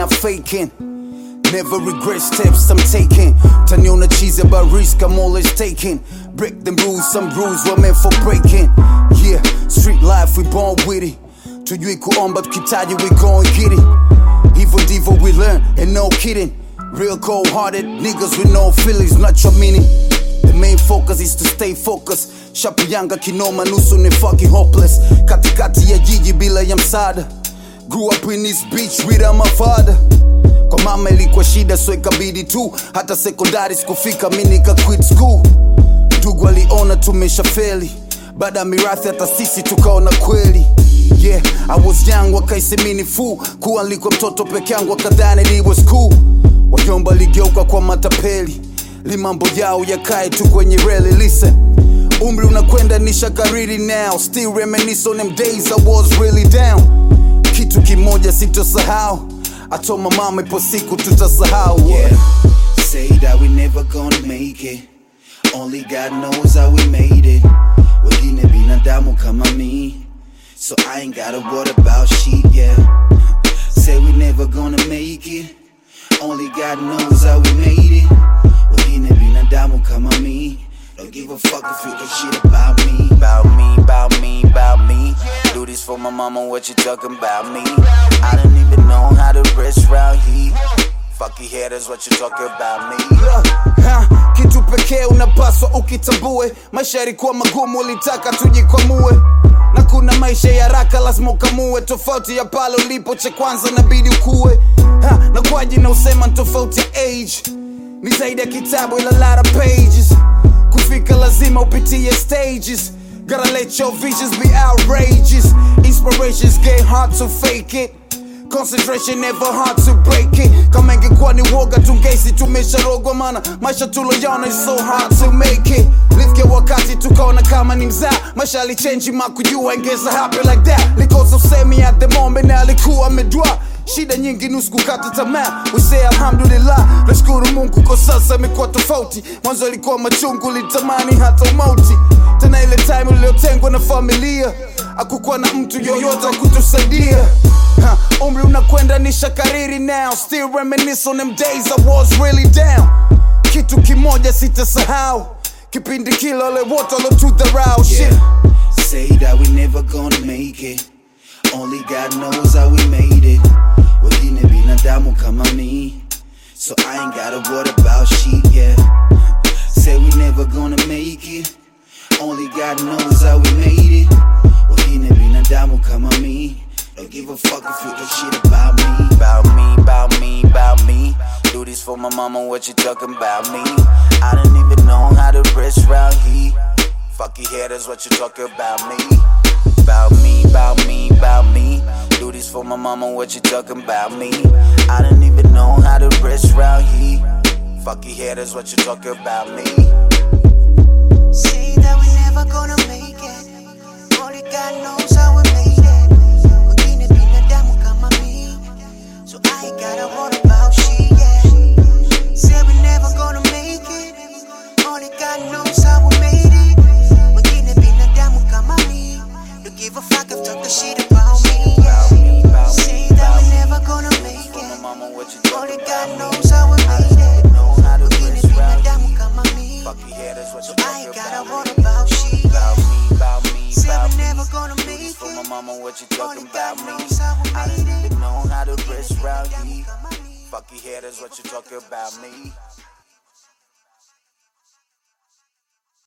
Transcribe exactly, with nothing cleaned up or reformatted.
not faking. Never regret steps I'm taking. Taniona cheese about risk I'm always taking. Break them rules, some rules were meant for breaking. Yeah, street life we born with it. Tujui kuomba tukitaji we gon' get it. Evil divo we learn and no kidding. Real cold hearted niggas with no feelings, not your meaning. The main focus is to stay focused. Shapu yanga kinoma nusu ni fucking hopeless. Katikati ya jiji bila ya msaada. Grew up in this beach without my father. Kwa mama ilikuwa shida so ikabidi tu. Hata sekondari sikufika mimi nika quit school. Ndugu aliona tumesha feli. Baada ya mirathi hata sisi tukaona kweli. Yeah, I was young wakaisemini fool. Kuwa nilikuwa mtoto peke yangu wakadhani it was cool. Wajomba ligeuka kwa matapeli. Limambo yao yakae tu kwenye reli. Listen, umri unakwenda nisha kariri now. Still reminisce on them days I was really down. Kitu kimoja sitosahau. I told my mama ipo siku tutasahau. Yeah, say that we never gonna make it. Only God knows how we made it. Wengine binadamu kama mi, so I ain't gotta worry about shit, yeah. Say we never gonna make it. Only God knows how we made it. Wengine binadamu kama mi, don't give a fuck if you talk shit about me. About me, about me, about me. Do this for my mama, what you talking about me? I don't even know how to rest round here. Fuck your head, that's what you talking about me. Ha, kitu pekee unapaswa ukitambue. Maisha yalikuwa magumu, ulitaka tujikwamue. Na kuna maisha ya haraka lazima ukamue. Tofauti ya pale ulipo cha kwanza inabidi ukue. Ha, na kwa jina usema tofauti ya age. Ni zaidi ya kitabu ila lot of pages. Kufika lazima upitie stages. Gotta let your visions be outrageous. Inspirations get hard to fake it. Concentration never hard to break it. Kama ingekuwa ni woga tungesi tumesharogwa mana. Maisha tuloyona is so hard to make it. Lifke wakati tukaona kama ni mzaa. Maisha alichange makujua ingeza happy like that. Likosa usemi at the moment na alikuwa medwa. Shida nyingi nusu kukata tamaa. We say alhamdulillah. Nashukuru Mungu kwa sasa imekuwa tofauti. Mwanzo ilikuwa machungu litamani hata umauti. Tena ile time uliotengwa na familia. Hakukuwa na mtu yoyote wa kutusaidia. Ha, umri unakwenda nisha kariri now. Still reminisce on them days I was really down. Kitu kimoja sitasahau. Kipindi kila ole wote lo to the row. Shit. Say that we never gonna make it. Only God knows how we made it. Wengine binadamu kama mi, so I ain't gotta worry about shit, yeah. Say we never gonna make it. Only God knows how we made it. Wengine binadamu kama mi, don't give a fuck if you talk shit about me. About me, about me, about me. Do this for my mama, what you talking about me? I don't even know how to rest round here. Fuck your head, that's what you talking about me. About me, about me, about me. Do this for my mama, what you talking about me? I don't even know how to rest round here. Fuck your head, that's what you talking about me. Say that we never gonna make it. Only God knows how we made it. Wengine binadamu kama mi, so I ain't gotta worry about shit, yeah. Say we never gonna make it. Only God knows how we made it. Wengine binadamu kama mi, don't give a fuck if talk the shit about me, yeah. Say that we never gonna make it. Only God knows how we made it. Wengine binadamu kama mi, so I ain't gotta worry about shit, yeah. Say we never gonna make it. For my mama, what you Only talking God about me? knows how we I made don't it. even know how to rest round Binadamu here. kama mi, Fuck your head, that's what you talking about me.